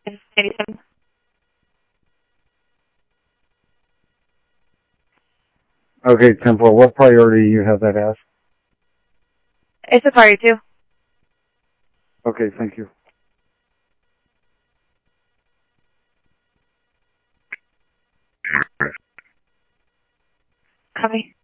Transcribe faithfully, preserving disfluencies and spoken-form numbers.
It's eighty-seven. Okay, ten four. What priority do you have that as? It's a party too. Okay, thank you. Copy.